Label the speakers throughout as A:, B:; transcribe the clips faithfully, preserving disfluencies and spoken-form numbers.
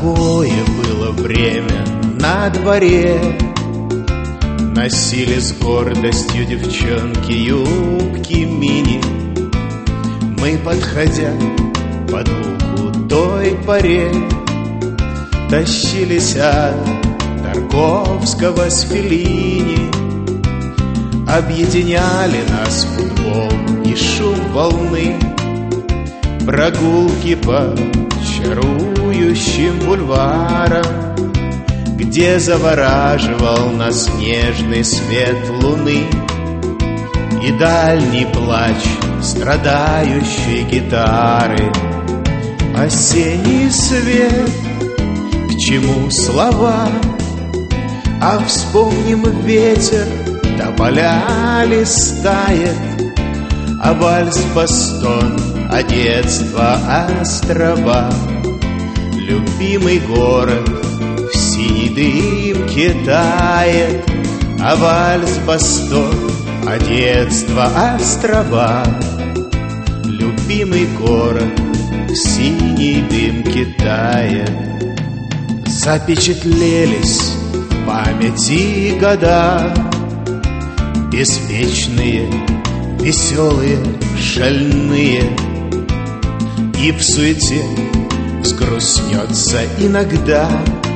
A: Какое было время на дворе, носили с гордостью девчонки юбки мини. Мы, подходя под луку той поре, тащились от Тарковского с Феллини. Объединяли нас футбол и шум волны, прогулки по чарующим бульварам, где завораживал нас нежный свет луны и дальний плач страдающей гитары. Осенний свет, к чему слова, а вспомним ветер, тополя листает, а вальс-бастон, а детство острова. Любимый город в синей дымке тает, а вальс-бастон, а детство острова. Любимый город в синей дымке тает. Запечатлелись в памяти года, беспечные, веселые, шальные. И в суете взгрустнется иногда,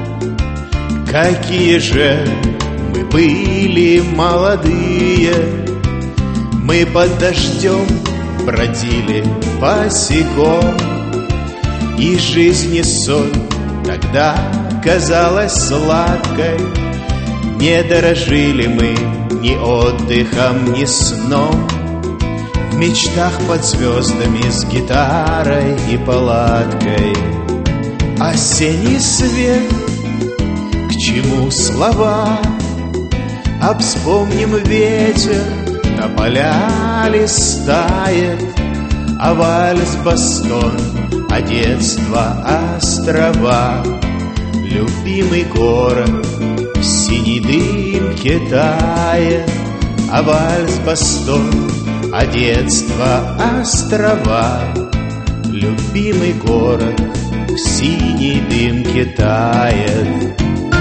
A: какие же мы были молодые. Мы под дождем бродили босиком, и жизни соль тогда казалась сладкой. Не дорожили мы ни отдыхом, ни сном, в мечтах под звездами с гитарой и палаткой. Осенний свет, к чему слова, а вспомним ветер, тополя листает, а вальс-бастон, а детство острова. Любимый город в синей дымке тает, а вальс-бастон, а детство острова. Любимый город в синей дымке тает.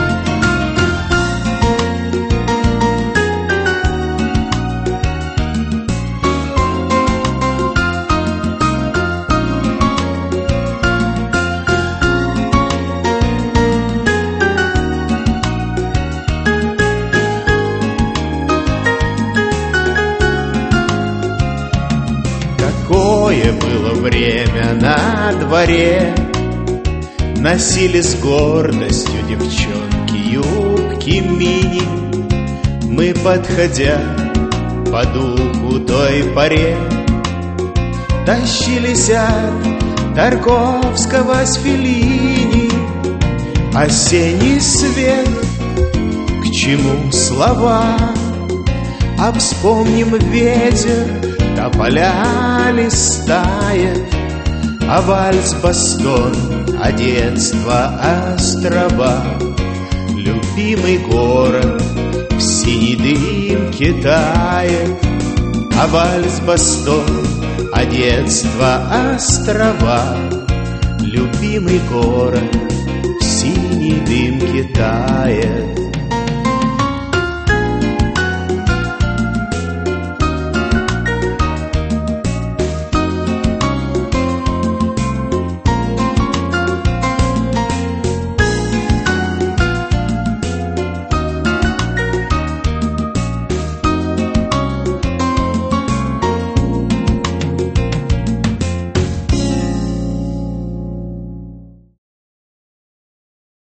A: Какое было время на дворе, носили с гордостью девчонки юбки мини. Мы, подходя под луку той поре, тащились от Тарковского с Феллини. Осенний свет, к чему слова, а вспомним ветер, тополя листает, а вальс-бастон, а детство острова. Любимый город в синей дымке тает, а вальс-бастон, а детство острова. Любимый город в синей дымке тает.